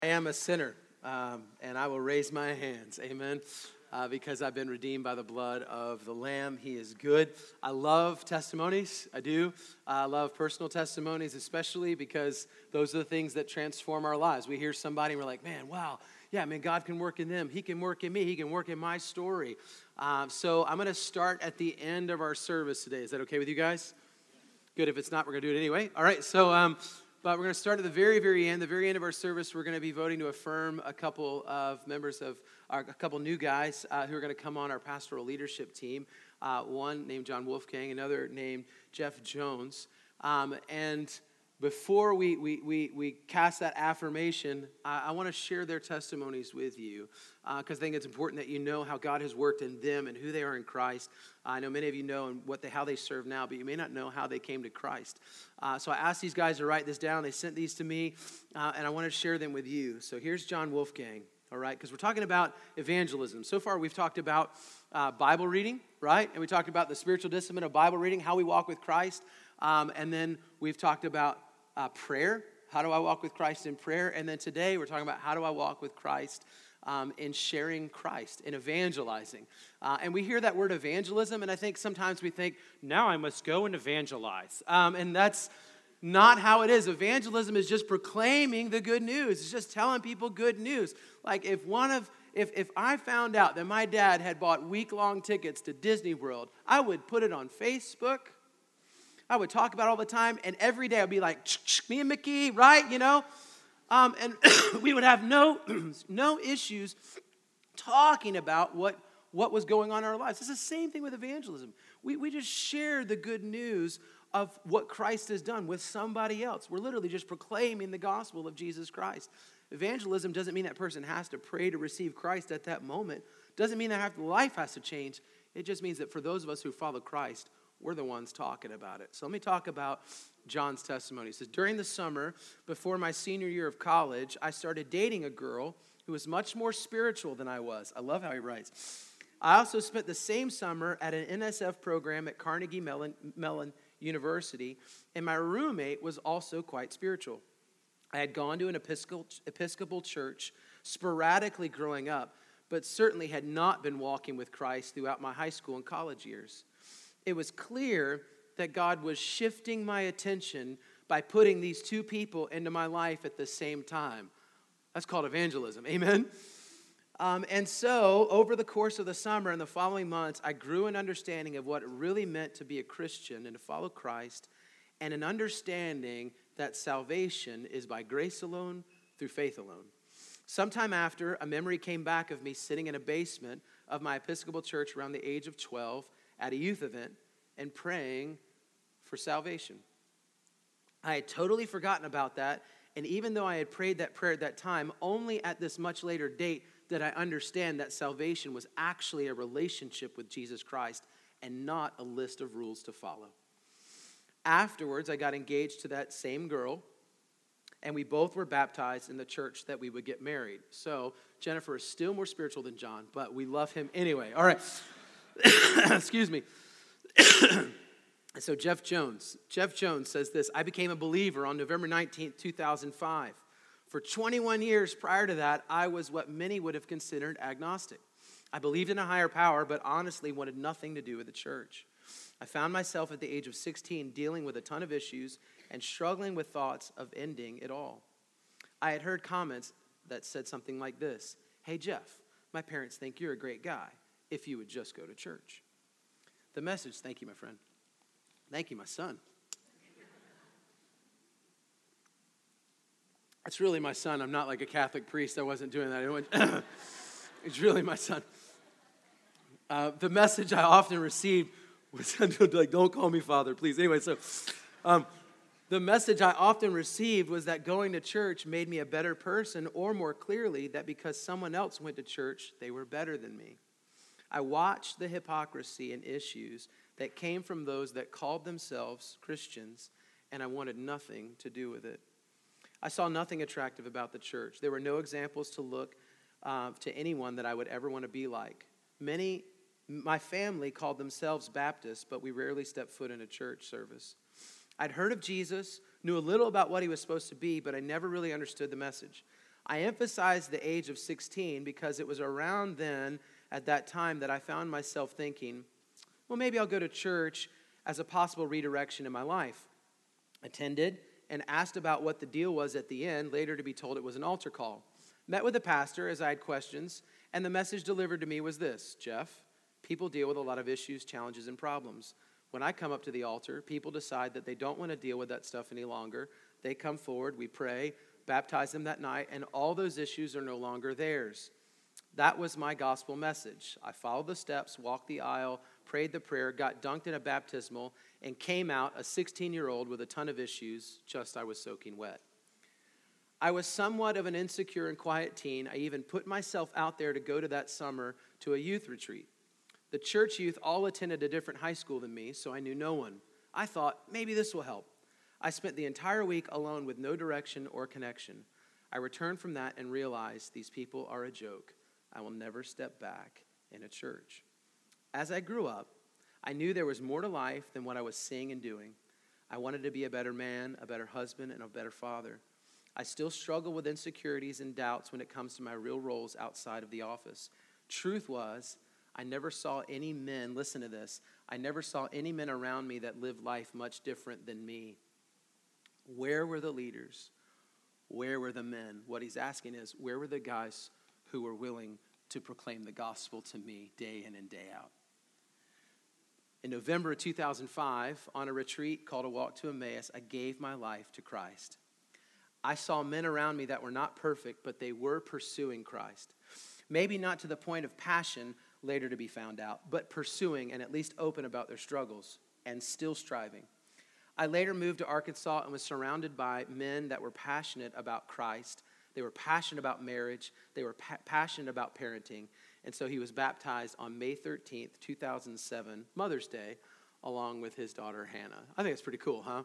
I am a sinner, and I will raise my hands, amen, because I've been redeemed by the blood of the Lamb. He is good. I love testimonies, I do. I love personal testimonies, especially because those are the things that transform our lives. We hear somebody and we're like, man, wow, yeah, man, God can work in them. He can work in me. He can work in my story. So I'm going to start at the end of our service today. Is that okay with you guys? Good. If it's not, we're going to do it anyway. All right, so... But we're going to start at the very end of our service. We're going to be voting to affirm a couple of members of a couple new guys who are going to come on our pastoral leadership team. One named John Wolfgang, another named Jeff Jones. And before we cast that affirmation, I want to share their testimonies with you because I think it's important that you know how God has worked in them and who they are in Christ. I know many of you know how they serve now, but you may not know how they came to Christ. So I asked these guys to write this down. They sent these to me, and I want to share them with you. So here's John Wolfgang, all right, because we're talking about evangelism. So far, we've talked about Bible reading, right? And we talked about the spiritual discipline of Bible reading, how we walk with Christ. And then we've talked about prayer. How do I walk with Christ in prayer? And then today, we're talking about how do I walk with Christ in sharing Christ, in evangelizing. And we hear that word evangelism, and I think sometimes we think, now I must go and evangelize. And that's not how it is. Evangelism is just proclaiming the good news. It's just telling people good news. Like if I found out that my dad had bought week-long tickets to Disney World, I would put it on Facebook. I would talk about it all the time, and every day I'd be like, me and Mickey, right, you know? And we would have no issues talking about what was going on in our lives. It's the same thing with evangelism. We just share the good news of what Christ has done with somebody else. We're literally just proclaiming the gospel of Jesus Christ. Evangelism doesn't mean that person has to pray to receive Christ at that moment. Doesn't mean that life has to change. It just means that for those of us who follow Christ, we're the ones talking about it. So let me talk about John's testimony. It says, during the summer, before my senior year of college, I started dating a girl who was much more spiritual than I was. I love how he writes. I also spent the same summer at an NSF program at Carnegie Mellon University, and my roommate was also quite spiritual. I had gone to an Episcopal church sporadically growing up, but certainly had not been walking with Christ throughout my high school and college years. It was clear that God was shifting my attention by putting these two people into my life at the same time. That's called evangelism, amen? And so, over the course of the summer and the following months, I grew an understanding of what it really meant to be a Christian and to follow Christ, and an understanding that salvation is by grace alone, through faith alone. Sometime after, a memory came back of me sitting in a basement of my Episcopal church around the age of 12 at a youth event and praying for salvation. I had totally forgotten about that, and even though I had prayed that prayer at that time, only at this much later date did I understand that salvation was actually a relationship with Jesus Christ and not a list of rules to follow. Afterwards, I got engaged to that same girl, and we both were baptized in the church that we would get married. So Jennifer is still more spiritual than John, but we love him anyway. All right. Excuse me. So Jeff Jones says this, I became a believer on November 19th, 2005. For 21 years prior to that, I was what many would have considered agnostic. I believed in a higher power, but honestly wanted nothing to do with the church. I found myself at the age of 16 dealing with a ton of issues and struggling with thoughts of ending it all. I had heard comments that said something like this, hey Jeff, my parents think you're a great guy if you would just go to church. The message, thank you, my friend. Thank you, my son. That's really my son. I'm not like a Catholic priest. I wasn't doing that. It's really my son. The message I often received was like, don't call me father, please. Anyway, so the message I often received was that going to church made me a better person, or more clearly, that because someone else went to church, they were better than me. I watched the hypocrisy and issues that came from those that called themselves Christians, and I wanted nothing to do with it. I saw nothing attractive about the church. There were no examples to look to anyone that I would ever want to be like. My family called themselves Baptists, but we rarely stepped foot in a church service. I'd heard of Jesus, knew a little about what he was supposed to be, but I never really understood the message. I emphasize the age of 16 because it was around then, at that time, that I found myself thinking, well, maybe I'll go to church as a possible redirection in my life. Attended and asked about what the deal was at the end, later to be told it was an altar call. Met with the pastor as I had questions, and the message delivered to me was this: Jeff, people deal with a lot of issues, challenges, and problems. When I come up to the altar, people decide that they don't want to deal with that stuff any longer. They come forward, we pray, baptize them that night, and all those issues are no longer theirs. That was my gospel message. I followed the steps, walked the aisle, prayed the prayer, got dunked in a baptismal, and came out a 16-year-old with a ton of issues, just I was soaking wet. I was somewhat of an insecure and quiet teen. I even put myself out there to go to that summer to a youth retreat. The church youth all attended a different high school than me, so I knew no one. I thought, maybe this will help. I spent the entire week alone with no direction or connection. I returned from that and realized these people are a joke. I will never step back in a church. As I grew up, I knew there was more to life than what I was seeing and doing. I wanted to be a better man, a better husband, and a better father. I still struggle with insecurities and doubts when it comes to my real roles outside of the office. Truth was, I never saw any men, listen to this, I never saw any men around me that lived life much different than me. Where were the leaders? Where were the men? What he's asking is, where were the guys who were willing to proclaim the gospel to me day in and day out? In November of 2005, on a retreat called A Walk to Emmaus, I gave my life to Christ. I saw men around me that were not perfect, but they were pursuing Christ. Maybe not to the point of passion, later to be found out, but pursuing and at least open about their struggles and still striving. I later moved to Arkansas and was surrounded by men that were passionate about Christ. They were passionate about marriage. They were passionate about parenting. And so he was baptized on May 13th, 2007, Mother's Day, along with his daughter, Hannah. I think it's pretty cool, huh?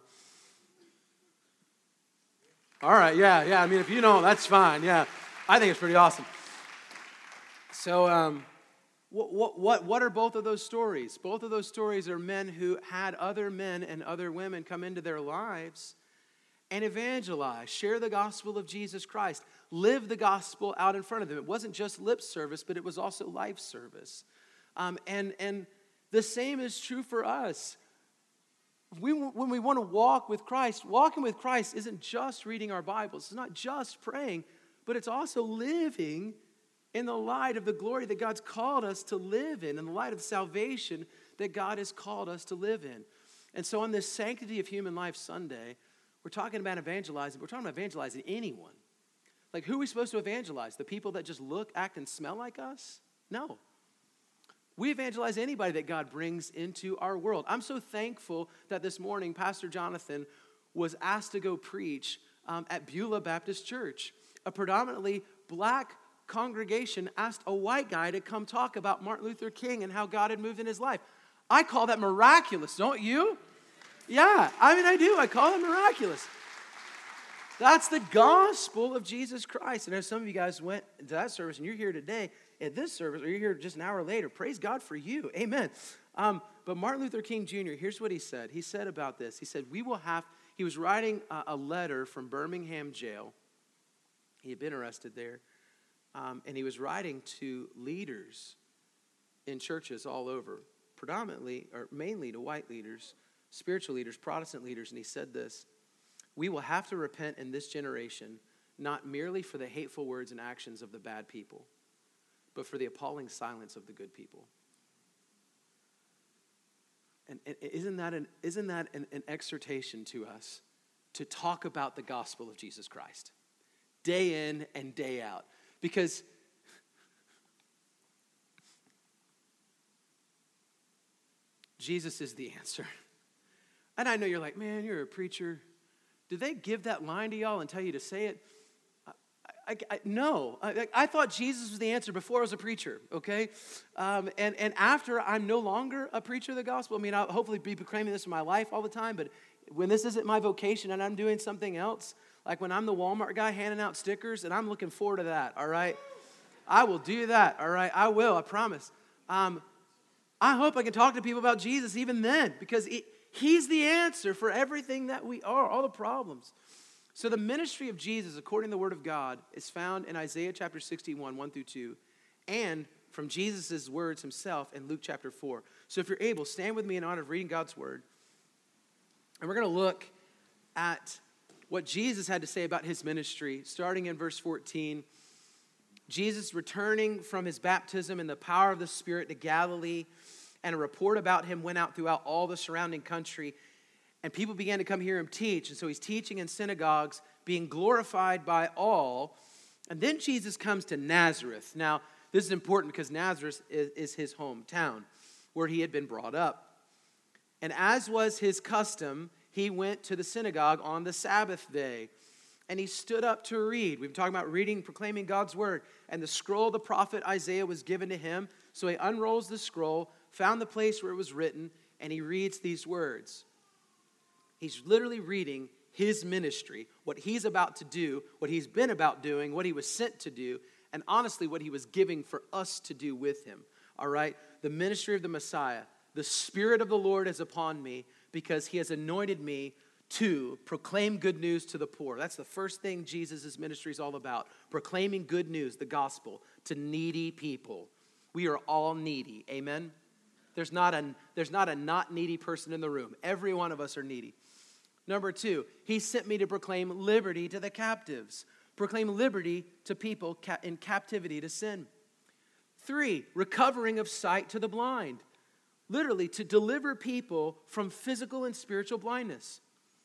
All right, yeah. I mean, if you don't, that's fine. Yeah, I think it's pretty awesome. So, what are both of those stories? Both of those stories are men who had other men and other women come into their lives and evangelize, share the gospel of Jesus Christ, live the gospel out in front of them. It wasn't just lip service, but it was also life service. And the same is true for us. When we want to walk with Christ, walking with Christ isn't just reading our Bibles. It's not just praying, but it's also living in the light of the glory that God's called us to live in the light of salvation that God has called us to live in. And so on this Sanctity of Human Life Sunday, we're talking about evangelizing. We're talking about evangelizing anyone. Like, who are we supposed to evangelize? The people that just look, act, and smell like us? No. We evangelize anybody that God brings into our world. I'm so thankful that this morning Pastor Jonathan was asked to go preach at Beulah Baptist Church. A predominantly black congregation asked a white guy to come talk about Martin Luther King and how God had moved in his life. I call that miraculous, don't you? Yeah, I do. I call it miraculous. That's the gospel of Jesus Christ. And as some of you guys went to that service and you're here today at this service, or you're here just an hour later, praise God for you. Amen. But Martin Luther King Jr., here's what he said. He said about this. He said, he was writing a letter from Birmingham jail. He had been arrested there. And he was writing to leaders in churches all over, predominantly or mainly to white leaders, spiritual leaders, Protestant leaders. And he said this: we will have to repent in this generation, not merely for the hateful words and actions of the bad people, but for the appalling silence of the good people. And isn't that an exhortation to us to talk about the gospel of Jesus Christ day in and day out? Because Jesus is the answer. And I know you're like, man, you're a preacher. Did they give that line to y'all and tell you to say it? No. I thought Jesus was the answer before I was a preacher, okay? And after I'm no longer a preacher of the gospel, I mean, I'll hopefully be proclaiming this in my life all the time, but when this isn't my vocation and I'm doing something else, like when I'm the Walmart guy handing out stickers, and I'm looking forward to that, all right? I will do that, all right? I will, I promise. I hope I can talk to people about Jesus even then, because he's the answer for everything that we are, all the problems. So the ministry of Jesus, according to the Word of God, is found in Isaiah chapter 61, 1 through 2, and from Jesus' words himself in Luke chapter 4. So if you're able, stand with me in honor of reading God's Word. And we're going to look at what Jesus had to say about his ministry, starting in verse 14. Jesus returning from his baptism in the power of the Spirit to Galilee, and a report about him went out throughout all the surrounding country. And people began to come hear him teach. And so he's teaching in synagogues, being glorified by all. And then Jesus comes to Nazareth. Now, this is important because Nazareth is his hometown where he had been brought up. And as was his custom, he went to the synagogue on the Sabbath day. And he stood up to read. We've been talking about reading, proclaiming God's word. And the scroll of the prophet Isaiah was given to him. So he unrolls the scroll, found the place where it was written, and he reads these words. He's literally reading his ministry, what he's about to do, what he's been about doing, what he was sent to do, and honestly, what he was giving for us to do with him. All right? The ministry of the Messiah. The Spirit of the Lord is upon me because he has anointed me to proclaim good news to the poor. That's the first thing Jesus' ministry is all about. Proclaiming good news, the gospel, to needy people. We are all needy. Amen? There's not a not needy person in the room. Every one of us are needy. Number 2, he sent me to proclaim liberty to the captives. Proclaim liberty to people in captivity to sin. 3, recovering of sight to the blind. Literally, to deliver people from physical and spiritual blindness.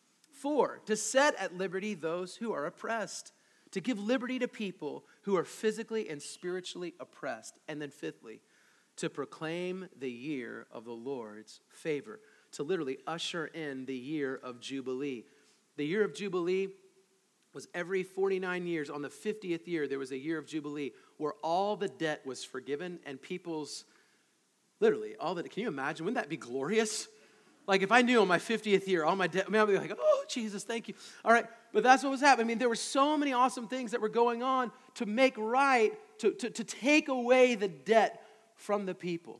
4, to set at liberty those who are oppressed. To give liberty to people who are physically and spiritually oppressed. And then 5thly, to proclaim the year of the Lord's favor. To literally usher in the year of Jubilee. The year of Jubilee was every 49 years. On the 50th year, there was a year of Jubilee where all the debt was forgiven and people's, literally, all the, can you imagine? Wouldn't that be glorious? Like if I knew on my 50th year, all my debt, I'd be like, oh, Jesus, thank you. All right, but that's what was happening. I mean, there were so many awesome things that were going on to make right, to take away the debt from the people.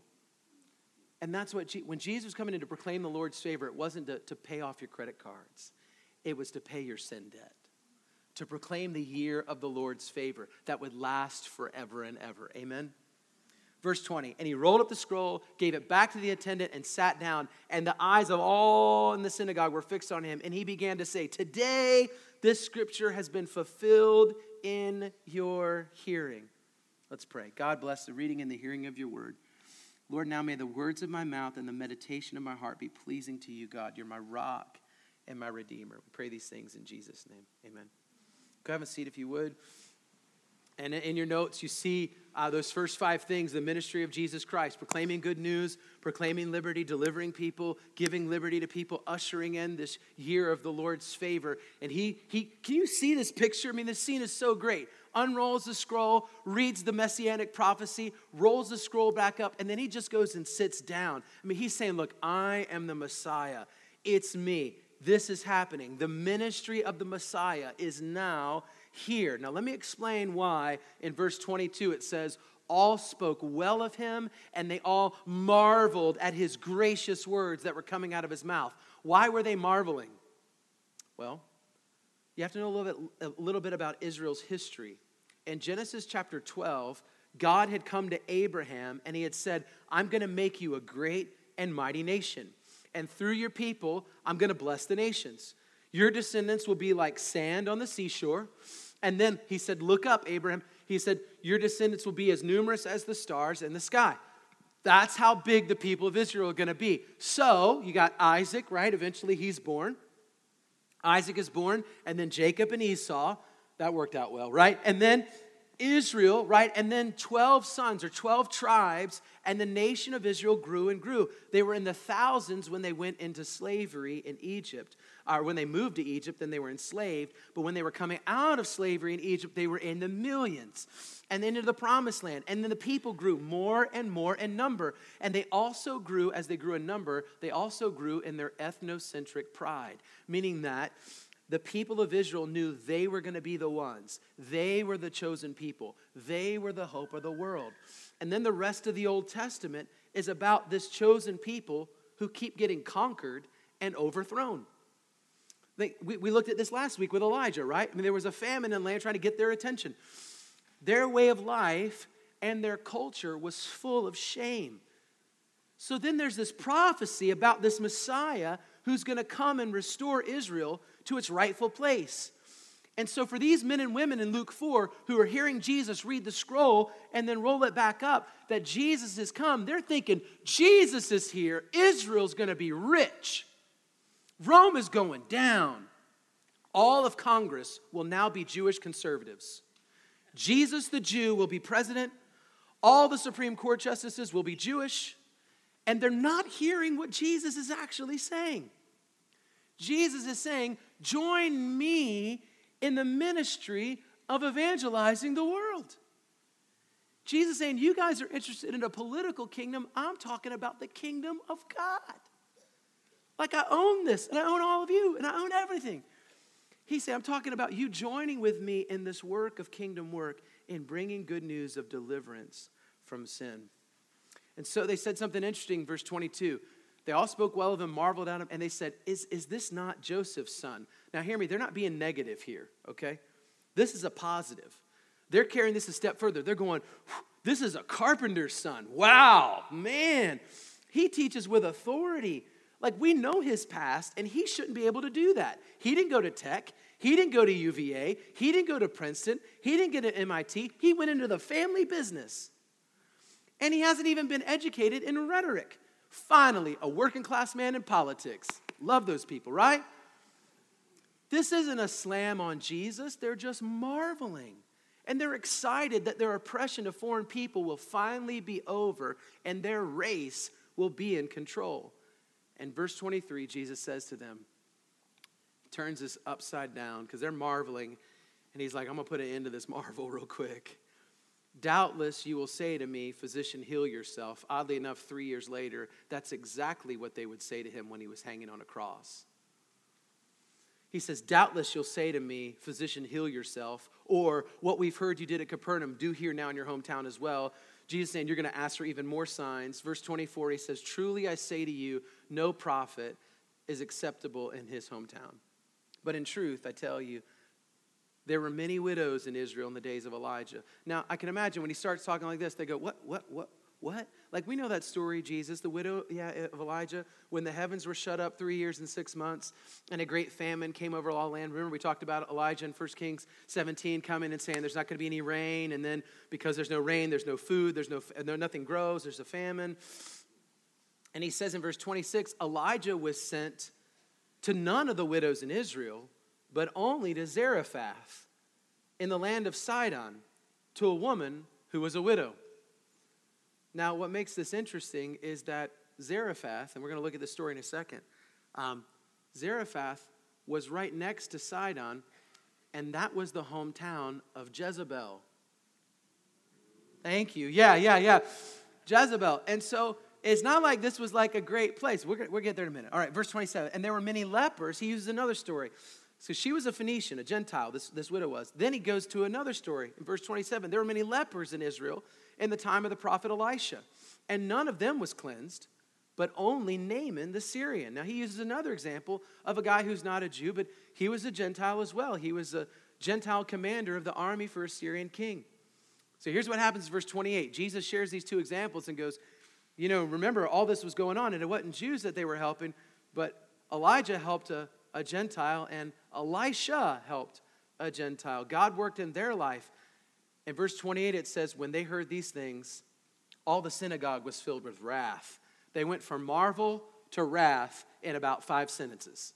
And that's what, when Jesus was coming in to proclaim the Lord's favor, it wasn't to pay off your credit cards. It was to pay your sin debt. To proclaim the year of the Lord's favor that would last forever and ever. Amen? Verse 20, and he rolled up the scroll, gave it back to the attendant, and sat down. And the eyes of all in the synagogue were fixed on him. And he began to say, today this scripture has been fulfilled in your hearing. Let's pray. God bless the reading and the hearing of your word. Lord, now may the words of my mouth and the meditation of my heart be pleasing to you, God. You're my rock and my redeemer. We pray these things in Jesus' name. Amen. Go have a seat if you would. And in your notes, you see those first 5 things, the ministry of Jesus Christ, proclaiming good news, proclaiming liberty, delivering people, giving liberty to people, ushering in this year of the Lord's favor. And he can you see this picture? I mean, this scene is so great. Unrolls the scroll, reads the messianic prophecy, rolls the scroll back up, and then he just goes and sits down. I mean, he's saying, look, I am the Messiah. It's me. This is happening. The ministry of the Messiah is now here. Now, let me explain why in verse 22 it says, all spoke well of him, and they all marveled at his gracious words that were coming out of his mouth. Why were they marveling? Well, you have to know a little bit about Israel's history. In Genesis chapter 12, God had come to Abraham, and he had said, I'm going to make you a great and mighty nation. And through your people, I'm going to bless the nations. Your descendants will be like sand on the seashore. And then he said, look up, Abraham. He said, your descendants will be as numerous as the stars in the sky. That's how big the people of Israel are going to be. So you got Isaac, right? Eventually he's born. Isaac is born, and then Jacob and Esau. That worked out well, right? And then Israel, right? And then 12 sons or 12 tribes, and the nation of Israel grew and grew. They were in the thousands when they went into slavery in Egypt. Or when they moved to Egypt, then they were enslaved. But when they were coming out of slavery in Egypt, they were in the millions. And then into the promised land. And then the people grew more and more in number. And they also grew, as they grew in number, they also grew in their ethnocentric pride. Meaning that the people of Israel knew they were going to be the ones. They were the chosen people. They were the hope of the world. And then the rest of the Old Testament is about this chosen people who keep getting conquered and overthrown. We looked at this last week with Elijah, right? I mean, there was a famine in the land trying to get their attention. Their way of life and their culture was full of shame. So then there's this prophecy about this Messiah who's going to come and restore Israel to its rightful place. And so for these men and women in Luke 4 who are hearing Jesus read the scroll and then roll it back up that Jesus has come, they're thinking, Jesus is here, Israel's going to be rich. Rome is going down. All of Congress will now be Jewish conservatives. Jesus the Jew will be president. All the Supreme Court justices will be Jewish. And they're not hearing what Jesus is actually saying. Jesus is saying, join me in the ministry of evangelizing the world. Jesus is saying, you guys are interested in a political kingdom. I'm talking about the kingdom of God. Like I own this, and I own all of you, and I own everything. He said, I'm talking about you joining with me in this work of kingdom work in bringing good news of deliverance from sin. And so they said something interesting, verse 22. They all spoke well of him, marveled at him, and they said, is this not Joseph's son? Now hear me, they're not being negative here, okay? This is a positive. They're carrying this a step further. They're going, this is a carpenter's son. Wow, man. He teaches with authority. Like we know his past, and he shouldn't be able to do that. He didn't go to Tech. He didn't go to UVA. He didn't go to Princeton. He didn't get to MIT. He went into the family business. And he hasn't even been educated in rhetoric. Finally, a working class man in politics. Love those people, right? This isn't a slam on Jesus. They're just marveling. And they're excited that their oppression of foreign people will finally be over and their race will be in control. And verse 23, Jesus says to them, he turns this upside down because they're marveling. And he's like, I'm going to put an end to this marvel real quick. Doubtless you will say to me, physician, heal yourself. Oddly enough, 3 years later, that's exactly what they would say to him when he was hanging on a cross. He says, doubtless you'll say to me, physician, heal yourself. Or what we've heard you did at Capernaum, do here now in your hometown as well. Jesus saying, you're going to ask for even more signs. Verse 24, he says, truly I say to you, no prophet is acceptable in his hometown. But in truth, I tell you, there were many widows in Israel in the days of Elijah. Now, I can imagine when he starts talking like this, they go, what? Like we know that story, Jesus, the widow of Elijah, when the heavens were shut up 3 years and 6 months, and a great famine came over all land. Remember, we talked about Elijah in 1 Kings 17 coming and saying there's not going to be any rain, and then because there's no rain, there's no food, nothing grows, there's a famine. And he says in verse 26, Elijah was sent to none of the widows in Israel, but only to Zarephath in the land of Sidon, to a woman who was a widow. Now, what makes this interesting is that Zarephath, and we're going to look at this story in a second, Zarephath was right next to Sidon, and that was the hometown of Jezebel. Thank you. Yeah. Jezebel. And so it's not like this was like a great place. We'll get there in a minute. All right, verse 27. And there were many lepers. He uses another story. So she was a Phoenician, a Gentile, this widow was. Then he goes to another story in verse 27. There were many lepers in Israel in the time of the prophet Elisha, and none of them was cleansed, but only Naaman the Syrian. Now he uses another example of a guy who's not a Jew, but he was a Gentile as well. He was a Gentile commander of the army for a Syrian king. So here's what happens in verse 28. Jesus shares these two examples and goes, remember all this was going on, and it wasn't Jews that they were helping, but Elijah helped a Gentile, and Elisha helped a Gentile. God worked in their life. In verse 28, it says, when they heard these things, all the synagogue was filled with wrath. They went from marvel to wrath in about 5 sentences.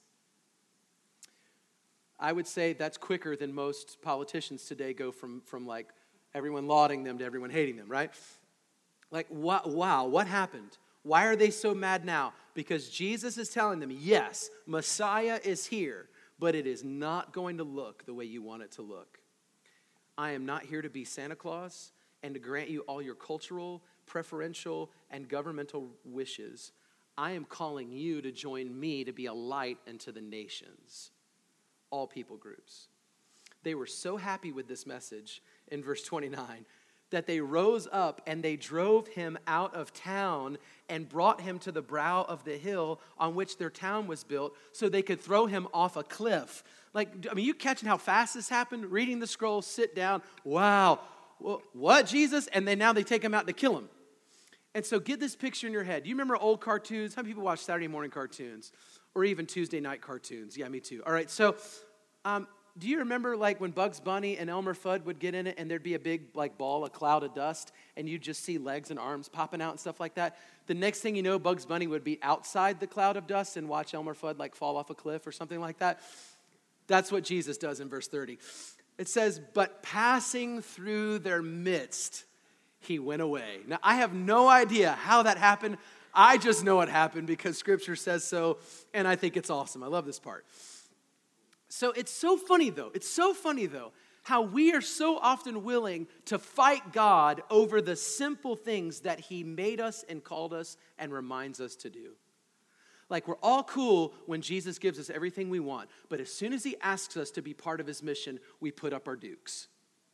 I would say that's quicker than most politicians today go from like everyone lauding them to everyone hating them, right? Like, wow, what happened? Why are they so mad now? Because Jesus is telling them, yes, Messiah is here, but it is not going to look the way you want it to look. I am not here to be Santa Claus and to grant you all your cultural, preferential, and governmental wishes. I am calling you to join me to be a light unto the nations, all people groups. They were so happy with this message in verse 29 that they rose up and they drove him out of town and brought him to the brow of the hill on which their town was built so they could throw him off a cliff. You catching how fast this happened? Reading the scroll, sit down. Wow. What, Jesus? And then now they take him out to kill him. And so get this picture in your head. Do you remember old cartoons? How many people watch Saturday morning cartoons? Or even Tuesday night cartoons? Yeah, me too. All right, so do you remember when Bugs Bunny and Elmer Fudd would get in it and there'd be a big ball, a cloud of dust, and you'd just see legs and arms popping out and stuff like that? The next thing you know, Bugs Bunny would be outside the cloud of dust and watch Elmer Fudd fall off a cliff or something like that. That's what Jesus does in verse 30. It says, but passing through their midst, he went away. Now, I have no idea how that happened. I just know it happened because Scripture says so, and I think it's awesome. I love this part. So it's so funny, though. How we are so often willing to fight God over the simple things that he made us and called us and reminds us to do. We're all cool when Jesus gives us everything we want, but as soon as he asks us to be part of his mission, we put up our dukes.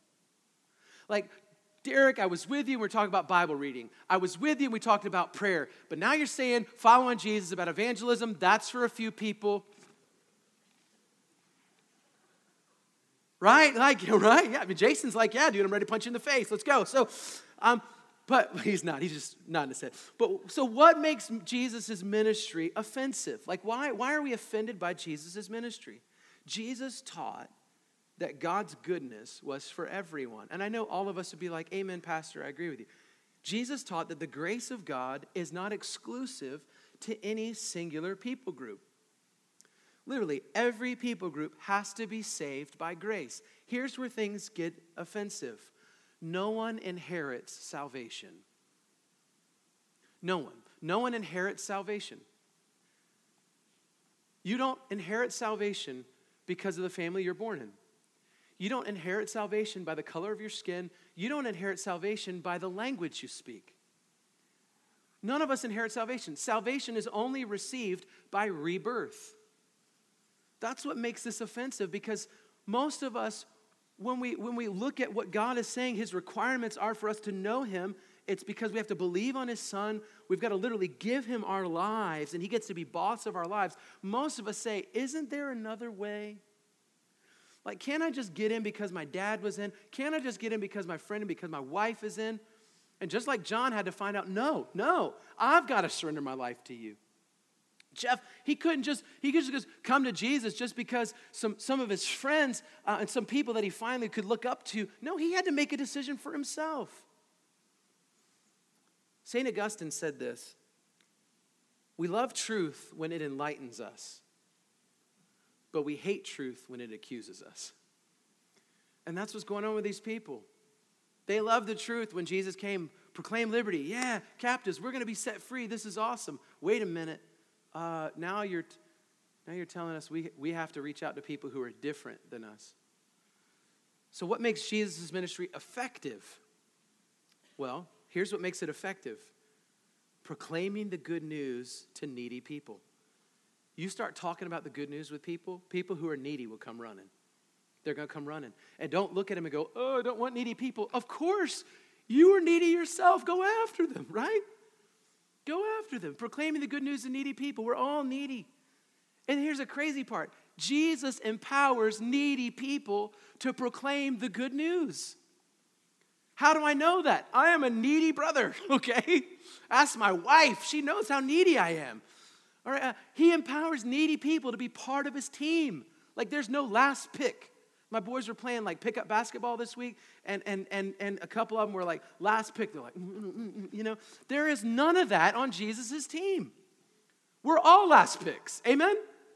Derek, I was with you and we're talking about Bible reading. I was with you and we talked about prayer. But now you're saying following Jesus about evangelism, that's for a few people. Right? Right? Yeah. Jason's yeah, dude, I'm ready to punch you in the face. Let's go. So, but he's not. He's just nodding his head. But so what makes Jesus' ministry offensive? Why are we offended by Jesus' ministry? Jesus taught that God's goodness was for everyone. And I know all of us would be like, amen, Pastor, I agree with you. Jesus taught that the grace of God is not exclusive to any singular people group. Literally, every people group has to be saved by grace. Here's where things get offensive. No one inherits salvation. No one. No one inherits salvation. You don't inherit salvation because of the family you're born in. You don't inherit salvation by the color of your skin. You don't inherit salvation by the language you speak. None of us inherit salvation. Salvation is only received by rebirth. That's what makes this offensive, because most of us, when we look at what God is saying his requirements are for us to know him, it's because we have to believe on his son. We've got to literally give him our lives, and he gets to be boss of our lives. Most of us say, isn't there another way? Can't I just get in because my dad was in? Can't I just get in because my friend and because my wife is in? And just like John had to find out, no, I've got to surrender my life to you. Jeff, he could just come to Jesus just because some of his friends and some people that he finally could look up to. No, he had to make a decision for himself. St. Augustine said this: we love truth when it enlightens us, but we hate truth when it accuses us. And that's what's going on with these people. They love the truth when Jesus came, proclaim liberty. Yeah, captives, we're going to be set free. This is awesome. Wait a minute. Now you're telling us we have to reach out to people who are different than us. So what makes Jesus' ministry effective? Well, here's what makes it effective. Proclaiming the good news to needy people. You start talking about the good news with people who are needy will come running. They're going to come running. And don't look at them and go, oh, I don't want needy people. Of course, you are needy yourself. Go after them, right? Go after them. Proclaiming the good news to needy people. We're all needy. And here's a crazy part. Jesus empowers needy people to proclaim the good news. How do I know that? I am a needy brother, okay? Ask my wife. She knows how needy I am. All right, he empowers needy people to be part of his team. There's no last pick. My boys were playing pickup basketball this week, and a couple of them were last pick. They're there is none of that on Jesus' team. We're all last picks. Amen?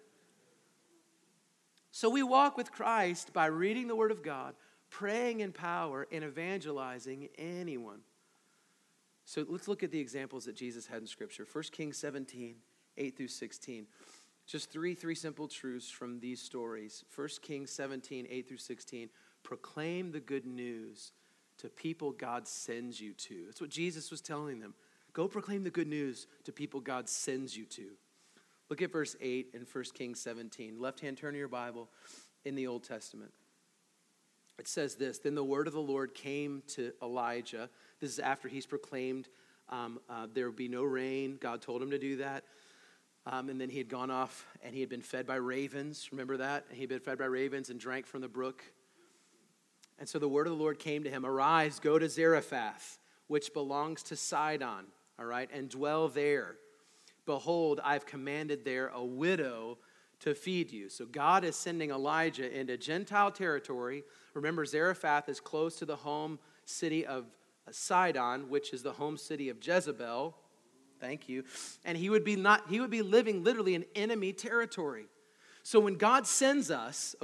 So we walk with Christ by reading the Word of God, praying in power, and evangelizing anyone. So let's look at the examples that Jesus had in Scripture. 1 Kings 17, 8 through 16. Just three simple truths from these stories. 1 Kings 17, 8 through 16. Proclaim the good news to people God sends you to. That's what Jesus was telling them. Go proclaim the good news to people God sends you to. Look at verse 8 in 1 Kings 17. Left hand turn of your Bible in the Old Testament. it says this, then the word of the Lord came to Elijah. This is after he's proclaimed there would be no rain. God told him to do that. And then he had gone off and he had been fed by ravens. Remember that? He had been fed by ravens and drank from the brook. And so the word of the Lord came to him, arise, go to Zarephath, which belongs to Sidon, all right, and dwell there. Behold, I've commanded there a widow to feed you. So God is sending Elijah into Gentile territory. Remember, Zarephath is close to the home city of Sidon, which is the home city of Jezebel. Thank you. And he would be living literally in enemy territory. So when God sends us,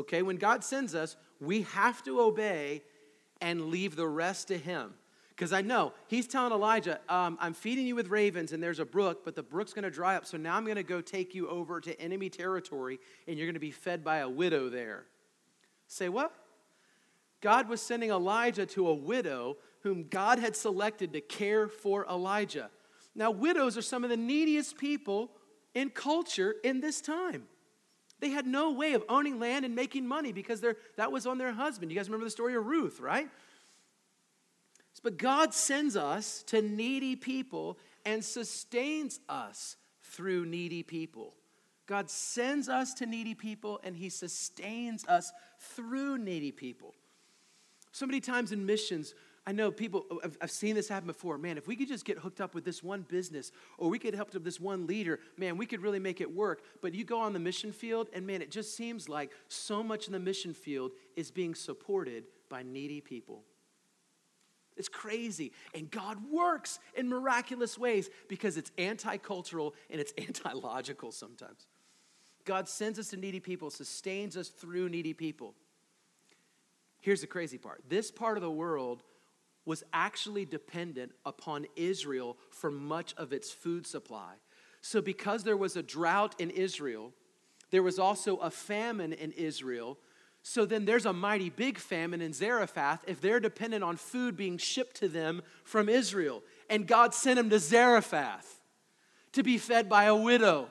we have to obey and leave the rest to him. Because I know he's telling Elijah, I'm feeding you with ravens and there's a brook, but the brook's going to dry up. So now I'm going to go take you over to enemy territory and you're going to be fed by a widow there. Say what? God was sending Elijah to a widow whom God had selected to care for Elijah. Now, widows are some of the neediest people in culture in this time. They had no way of owning land and making money because that was on their husband. You guys remember the story of Ruth, right? But God sends us to needy people and sustains us through needy people. God sends us to needy people and he sustains us through needy people. So many times in missions, I know people, I've seen this happen before. Man, if we could just get hooked up with this one business or we could help up this one leader, man, we could really make it work. But you go on the mission field and man, it just seems like so much in the mission field is being supported by needy people. It's crazy. And God works in miraculous ways because it's anti-cultural and it's anti-logical sometimes. God sends us to needy people, sustains us through needy people. Here's the crazy part. This part of the world was actually dependent upon Israel for much of its food supply. So because there was a drought in Israel, there was also a famine in Israel. So then there's a mighty big famine in Zarephath if they're dependent on food being shipped to them from Israel. And God sent them to Zarephath to be fed by a widow.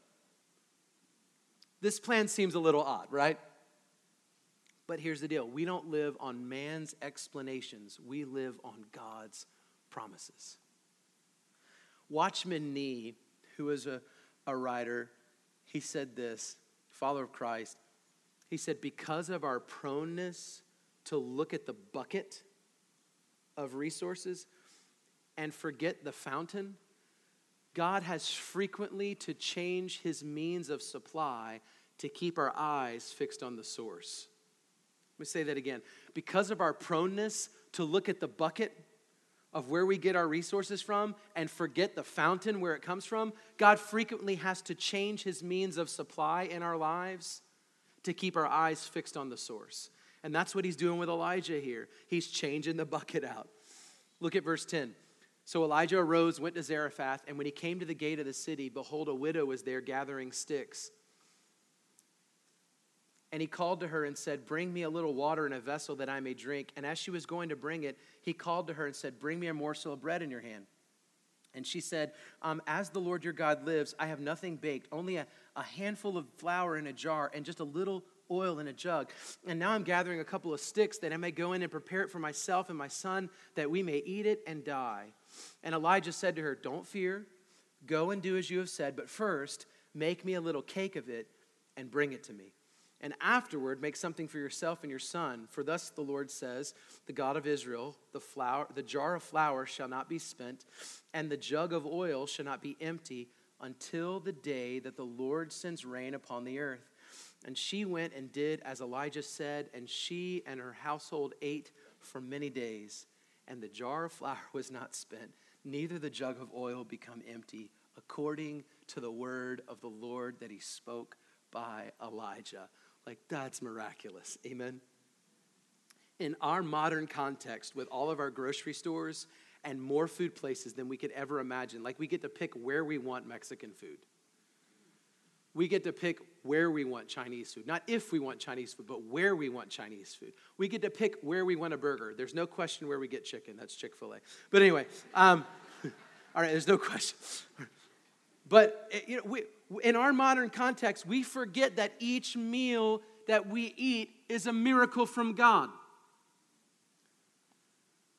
This plan seems a little odd, right? But here's the deal. We don't live on man's explanations. We live on God's promises. Watchman Nee, who is a writer, he said this, follower of Christ. He said, because of our proneness to look at the bucket of resources and forget the fountain, God has frequently to change his means of supply to keep our eyes fixed on the source. Let me say that again. Because of our proneness to look at the bucket of where we get our resources from and forget the fountain where it comes from, God frequently has to change his means of supply in our lives to keep our eyes fixed on the source. And that's what he's doing with Elijah here. He's changing the bucket out. Look at verse 10. So Elijah arose, went to Zarephath, and when he came to the gate of the city, behold, a widow was there gathering sticks. And he called to her and said, bring me a little water in a vessel that I may drink. And as she was going to bring it, he called to her and said, bring me a morsel of bread in your hand. And she said, as the Lord your God lives, I have nothing baked, only a handful of flour in a jar and just a little oil in a jug. And now I'm gathering a couple of sticks that I may go in and prepare it for myself and my son, that we may eat it and die. And Elijah said to her, don't fear, go and do as you have said, but first make me a little cake of it and bring it to me. And afterward, make something for yourself and your son. For thus the Lord says, the God of Israel, the jar of flour shall not be spent, and the jug of oil shall not be empty until the day that the Lord sends rain upon the earth. And she went and did as Elijah said, and she and her household ate for many days. And the jar of flour was not spent, neither the jug of oil become empty, according to the word of the Lord that he spoke by Elijah. Like, that's miraculous. Amen. In our modern context, with all of our grocery stores and more food places than we could ever imagine, like we get to pick where we want Mexican food. We get to pick where we want Chinese food. Not if we want Chinese food, but where we want Chinese food. We get to pick where we want a burger. There's no question where we get chicken. That's Chick-fil-A. But anyway, all right, there's no question. But in our modern context, we forget that each meal that we eat is a miracle from God.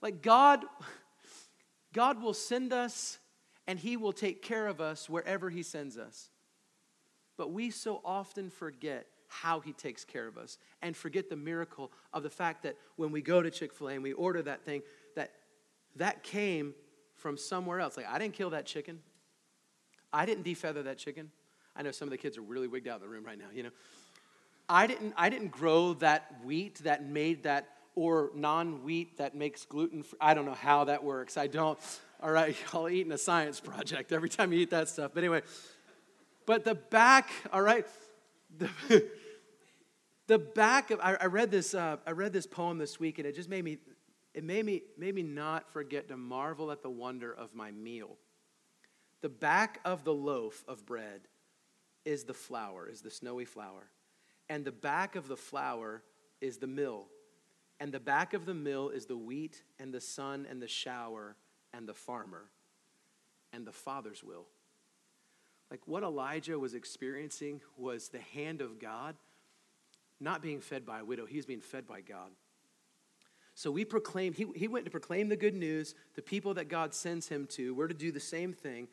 Like God will send us and he will take care of us wherever he sends us. But we so often forget how he takes care of us and forget the miracle of the fact that when we go to Chick-fil-A and we order that thing, that came from somewhere else. Like, I didn't kill that chicken. I didn't defeather that chicken. I know some of the kids are really wigged out in the room right now, you know. I didn't grow that wheat that made that, or non-wheat that makes gluten free. I don't know how that works. I don't. All right, y'all eating a science project every time you eat that stuff. But anyway, but the back, all right, the back of, I read this poem this week, and it just made me not forget to marvel at the wonder of my meal. The back of the loaf of bread is the flour, is the snowy flour. And the back of the flour is the mill. And the back of the mill is the wheat and the sun and the shower and the farmer and the Father's will. Like what Elijah was experiencing was the hand of God, not being fed by a widow. He was being fed by God. So we proclaim, he went to proclaim the good news, the people that God sends him to. We're to do the same thing.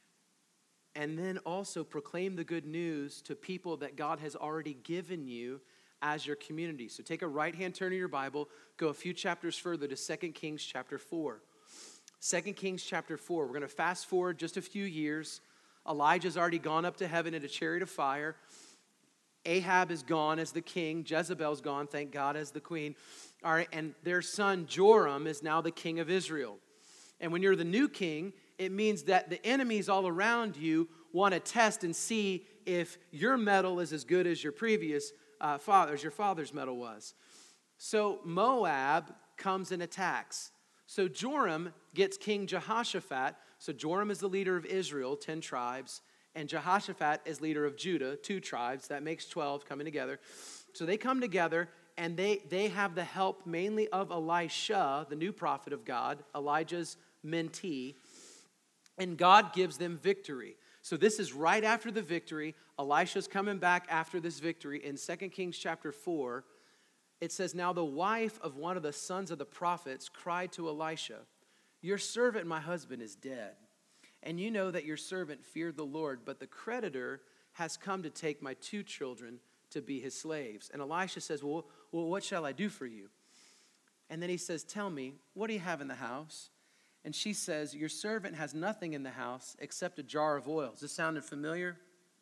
And then also proclaim the good news to people that God has already given you as your community. So take a right-hand turn of your Bible, go a few chapters further to 2 Kings chapter 4. 2 Kings chapter 4. We're going to fast forward just a few years. Elijah's already gone up to heaven in a chariot of fire. Ahab is gone as the king. Jezebel's gone, thank God, as the queen. All right, and their son Joram is now the king of Israel. And when you're the new king, it means that the enemies all around you want to test and see if your mettle is as good as your previous your father's mettle was. So Moab comes and attacks. So Joram gets King Jehoshaphat. So Joram is the leader of Israel, 10 tribes. And Jehoshaphat is leader of Judah, 2 tribes. That makes 12 coming together. So they come together, and they have the help mainly of Elisha, the new prophet of God, Elijah's mentee. And God gives them victory. So this is right after the victory. Elisha's coming back after this victory. In 2 Kings chapter 4, it says, "Now the wife of one of the sons of the prophets cried to Elisha, 'Your servant, my husband, is dead. And you know that your servant feared the Lord, but the creditor has come to take my 2 children to be his slaves.' And Elisha says, well, what shall I do for you?" And then he says, "Tell me, what do you have in the house?" And she says, "Your servant has nothing in the house except a jar of oil." Does this sound familiar?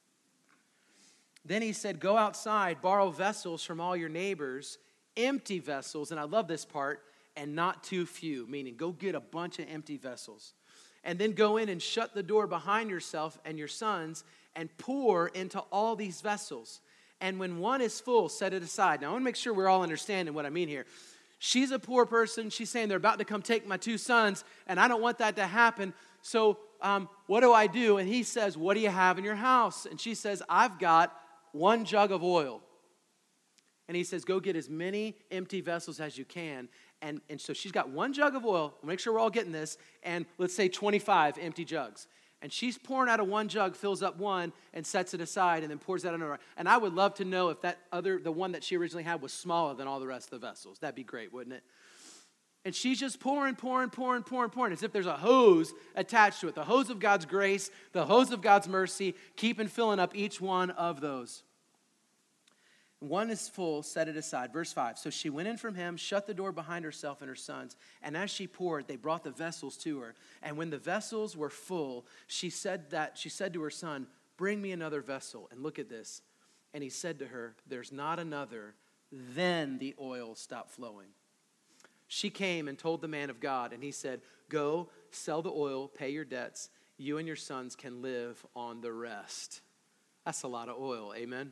Then he said, "Go outside, borrow vessels from all your neighbors, empty vessels," and I love this part, "and not too few," meaning go get a bunch of empty vessels. "And then go in and shut the door behind yourself and your sons and pour into all these vessels. And when one is full, set it aside." Now I want to make sure we're all understanding what I mean here. She's a poor person. She's saying they're about to come take my 2 sons, and I don't want that to happen. So what do I do? And he says, "What do you have in your house?" And she says, "I've got 1 jug of oil." And he says, "Go get as many empty vessels as you can." And so she's got 1 jug of oil. We'll make sure we're all getting this. And let's say 25 empty jugs. And she's pouring out of 1 jug, fills up 1, and sets it aside, and then pours out another. And I would love to know if the one that she originally had was smaller than all the rest of the vessels. That'd be great, wouldn't it? And she's just pouring, as if there's a hose attached to it. The hose of God's grace, the hose of God's mercy, keeping filling up each one of those. 1 is full, set it aside. Verse 5, "So she went in from him, shut the door behind herself and her sons. And as she poured, they brought the vessels to her. And when the vessels were full, she said to her son, 'Bring me another vessel.' And look at this. And he said to her, 'There's not another.' Then the oil stopped flowing. She came and told the man of God, and he said, 'Go, sell the oil, pay your debts. You and your sons can live on the rest.'" That's a lot of oil, amen?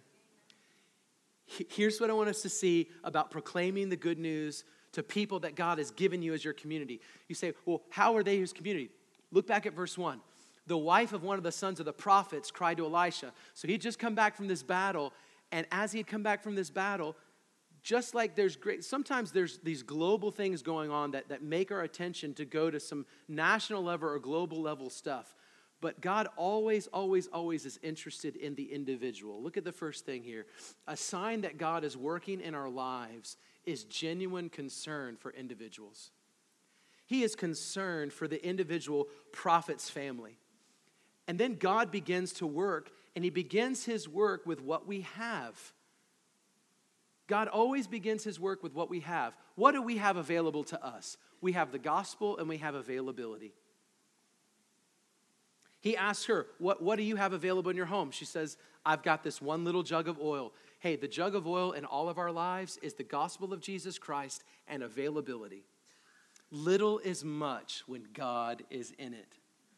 Here's what I want us to see about proclaiming the good news to people that God has given you as your community. You say, well, how are they his community? Look back at verse 1. The wife of one of the sons of the prophets cried to Elisha. So he'd just come back from this battle, and as he had come back from this battle, just like sometimes there's these global things going on that make our attention to go to some national level or global level stuff. But God always, always, always is interested in the individual. Look at the first thing here. A sign that God is working in our lives is genuine concern for individuals. He is concerned for the individual prophet's family. And then God begins to work, and he begins his work with what we have. God always begins his work with what we have. What do we have available to us? We have the gospel and we have availability. He asks her, what do you have available in your home? She says, I've got this one little jug of oil. Hey, the jug of oil in all of our lives is the gospel of Jesus Christ and availability. Little is much when God is in it.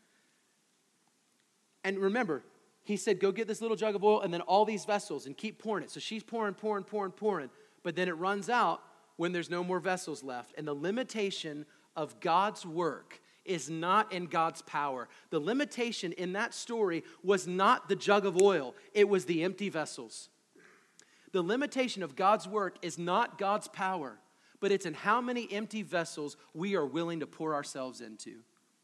And remember, he said, go get this little jug of oil and then all these vessels and keep pouring it. So she's pouring. But then it runs out when there's no more vessels left. And the limitation of God's work is not in God's power. The limitation in that story was not the jug of oil. It was the empty vessels. The limitation of God's work is not God's power, but it's in how many empty vessels we are willing to pour ourselves into.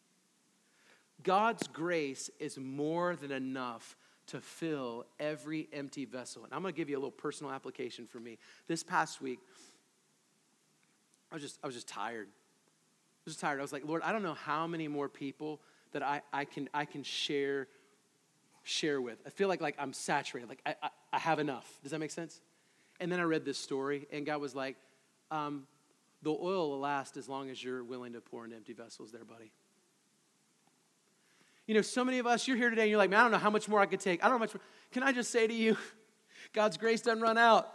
God's grace is more than enough to fill every empty vessel. And I'm going to give you a little personal application for me. This past week, I was just tired. I was like, Lord, I don't know how many more people that I can share with. I feel like I'm saturated. Like I have enough. Does that make sense? And then I read this story, and God was like, the oil will last as long as you're willing to pour into empty vessels there, buddy. You know, so many of us, you're here today, and you're like, man, I don't know how much more I could take. I don't know how much more. Can I just say to you, God's grace doesn't run out.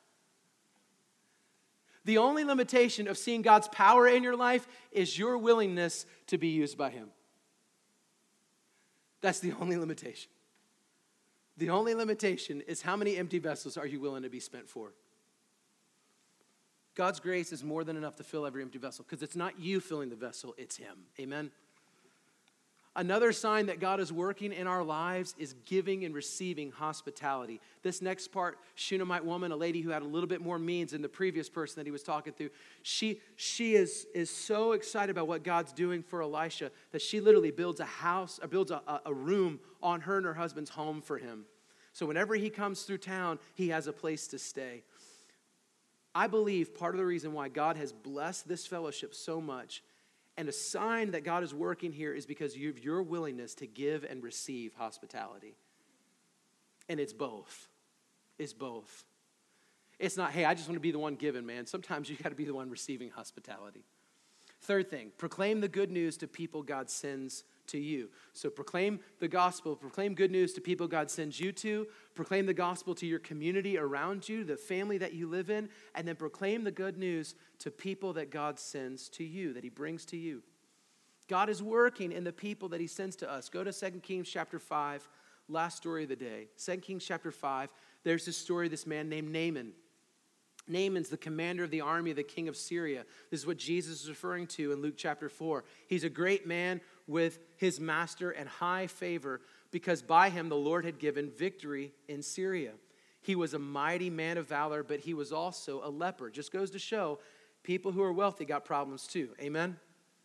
The only limitation of seeing God's power in your life is your willingness to be used by him. That's the only limitation. The only limitation is how many empty vessels are you willing to be spent for? God's grace is more than enough to fill every empty vessel because it's not you filling the vessel, it's him. Amen? Another sign that God is working in our lives is giving and receiving hospitality. This next part, Shunammite woman, a lady who had a little bit more means than the previous person that he was talking to, she is so excited about what God's doing for Elisha that she literally builds a house, or builds a room on her and her husband's home for him. So whenever he comes through town, he has a place to stay. I believe part of the reason why God has blessed this fellowship so much, and a sign that God is working here, is because of your willingness to give and receive hospitality. And it's both. It's both. It's not, hey, I just want to be the one giving, man. Sometimes you got to be the one receiving hospitality. Third thing, proclaim the good news to people God sends to you. So proclaim the gospel, proclaim good news to people God sends you to, proclaim the gospel to your community around you, the family that you live in, and then proclaim the good news to people that God sends to you, that he brings to you. God is working in the people that he sends to us. Go to 2 Kings chapter 5, last story of the day. 2 Kings chapter 5, there's this story of this man named Naaman. Naaman's the commander of the army of the king of Syria. This is what Jesus is referring to in Luke chapter 4. He's a great man with his master and high favor because by him the Lord had given victory in Syria. He was a mighty man of valor, but he was also a leper. Just goes to show people who are wealthy got problems too. Amen?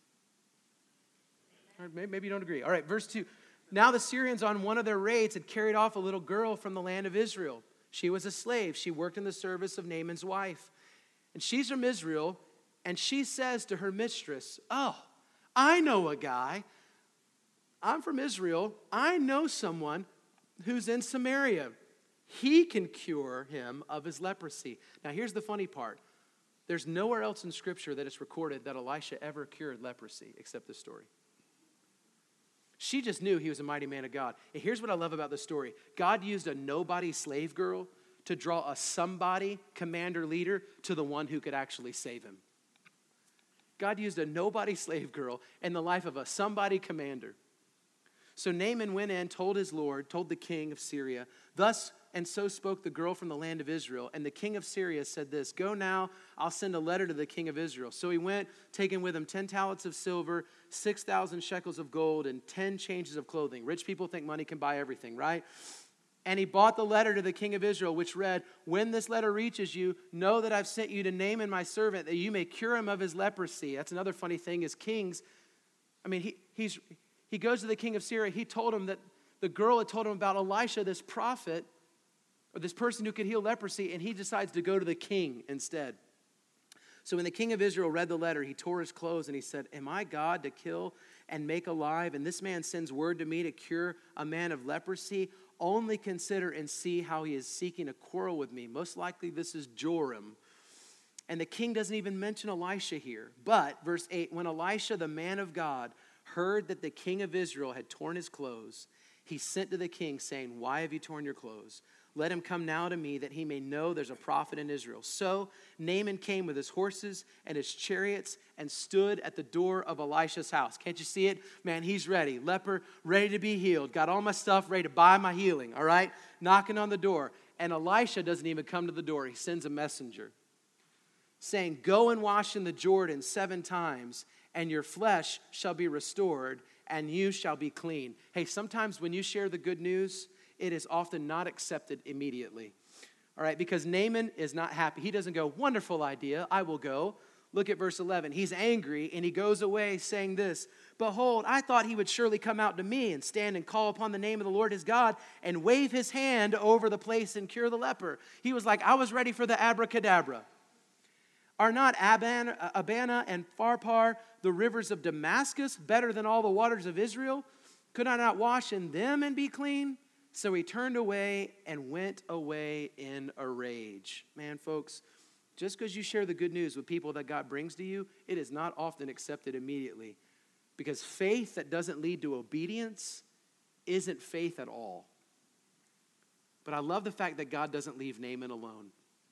Or maybe you don't agree. All right, verse 2. Now the Syrians on one of their raids had carried off a little girl from the land of Israel. She was a slave. She worked in the service of Naaman's wife. And she's from Israel, and she says to her mistress, oh, I know a guy. I'm from Israel. I know someone who's in Samaria. He can cure him of his leprosy. Now, here's the funny part. There's nowhere else in Scripture that it's recorded that Elisha ever cured leprosy except this story. She just knew he was a mighty man of God. And here's what I love about this story. God used a nobody slave girl to draw a somebody commander leader to the one who could actually save him. God used a nobody slave girl in the life of a somebody commander. So Naaman went in, told his Lord, told the king of Syria, thus and so spoke the girl from the land of Israel. And the king of Syria said this, go now, I'll send a letter to the king of Israel. So he went, taking with him 10 talents of silver, 6,000 shekels of gold, and 10 changes of clothing. Rich people think money can buy everything, right? And he brought the letter to the king of Israel, which read, when this letter reaches you, know that I've sent you to Naaman my servant, that you may cure him of his leprosy. That's another funny thing is kings, he goes to the king of Syria. He told him that the girl had told him about Elisha, this prophet, or this person who could heal leprosy, and he decides to go to the king instead. So when the king of Israel read the letter, he tore his clothes and he said, am I God to kill and make alive? And this man sends word to me to cure a man of leprosy. Only consider and see how he is seeking a quarrel with me. Most likely this is Joram. And the king doesn't even mention Elisha here. But, verse 8, when Elisha, the man of God, heard that the king of Israel had torn his clothes, he sent to the king saying, why have you torn your clothes? Let him come now to me that he may know there's a prophet in Israel. So Naaman came with his horses and his chariots and stood at the door of Elisha's house. Can't you see it? Man, he's ready. Leper, ready to be healed. Got all my stuff, ready to buy my healing, all right? Knocking on the door. And Elisha doesn't even come to the door. He sends a messenger saying, go and wash in the Jordan 7 times, and your flesh shall be restored, and you shall be clean. Hey, sometimes when you share the good news, it is often not accepted immediately. All right, because Naaman is not happy. He doesn't go, wonderful idea, I will go. Look at verse 11. He's angry, and he goes away saying this, behold, I thought he would surely come out to me and stand and call upon the name of the Lord his God and wave his hand over the place and cure the leper. He was like, I was ready for the abracadabra. Are not Abana and Pharpar, the rivers of Damascus, better than all the waters of Israel? Could I not wash in them and be clean? So he turned away and went away in a rage. Man, folks, just because you share the good news with people that God brings to you, it is not often accepted immediately. Because faith that doesn't lead to obedience isn't faith at all. But I love the fact that God doesn't leave Naaman alone.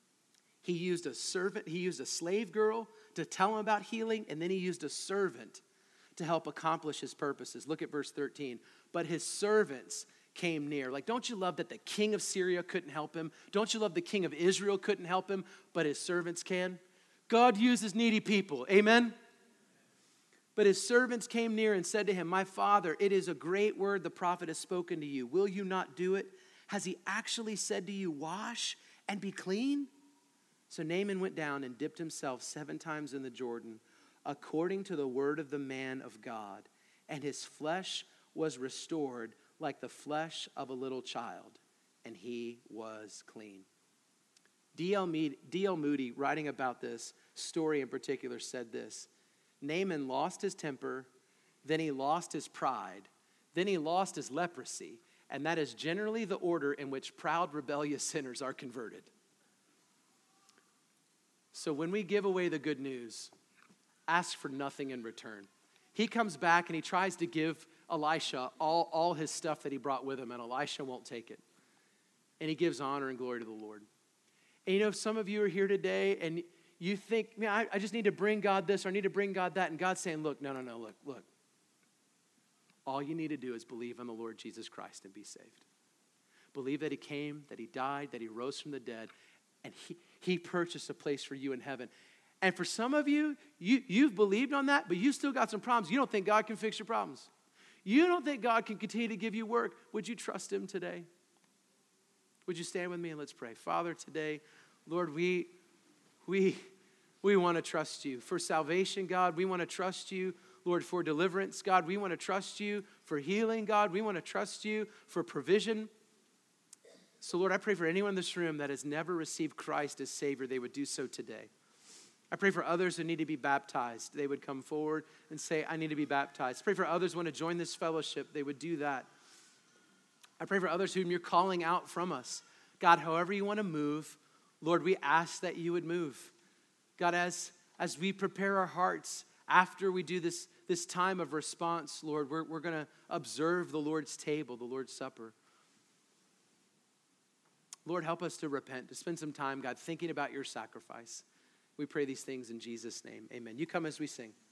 He used a servant, he used a slave girl to tell him about healing, and then he used a servant to help accomplish his purposes. Look at verse 13. But his servants came near. Like, don't you love that the king of Syria couldn't help him? Don't you love the king of Israel couldn't help him, but his servants can? God uses needy people. Amen? But his servants came near and said to him, my father, it is a great word the prophet has spoken to you. Will you not do it? Has he actually said to you, wash and be clean? So Naaman went down and dipped himself 7 times in the Jordan, according to the word of the man of God. And his flesh was restored like the flesh of a little child, and he was clean. D.L. Moody, writing about this story in particular, said this: Naaman lost his temper, then he lost his pride, then he lost his leprosy, and that is generally the order in which proud, rebellious sinners are converted. So when we give away the good news, ask for nothing in return. He comes back and he tries to give Elisha all his stuff that he brought with him, and Elisha won't take it. And he gives honor and glory to the Lord. And you know, some of you are here today and you think, man, I just need to bring God this or I need to bring God that. And God's saying, look, no, look. All you need to do is believe on the Lord Jesus Christ and be saved. Believe that he came, that he died, that he rose from the dead, and he purchased a place for you in heaven. And for some of you, you've believed on that, but you still got some problems. You don't think God can fix your problems. You don't think God can continue to give you work. Would you trust him today? Would you stand with me and let's pray. Father, today, Lord, we want to trust you. For salvation, God, we want to trust you. Lord, for deliverance, God, we want to trust you. For healing, God, we want to trust you. For provision. So, Lord, I pray for anyone in this room that has never received Christ as Savior, they would do so today. I pray for others who need to be baptized. They would come forward and say, I need to be baptized. I pray for others who want to join this fellowship. They would do that. I pray for others whom you're calling out from us. God, however you want to move, Lord, we ask that you would move. God, as we prepare our hearts after we do this time of response, Lord, we're going to observe the Lord's table, the Lord's Supper. Lord, help us to repent, to spend some time, God, thinking about your sacrifice. We pray these things in Jesus' name. Amen. You come as we sing.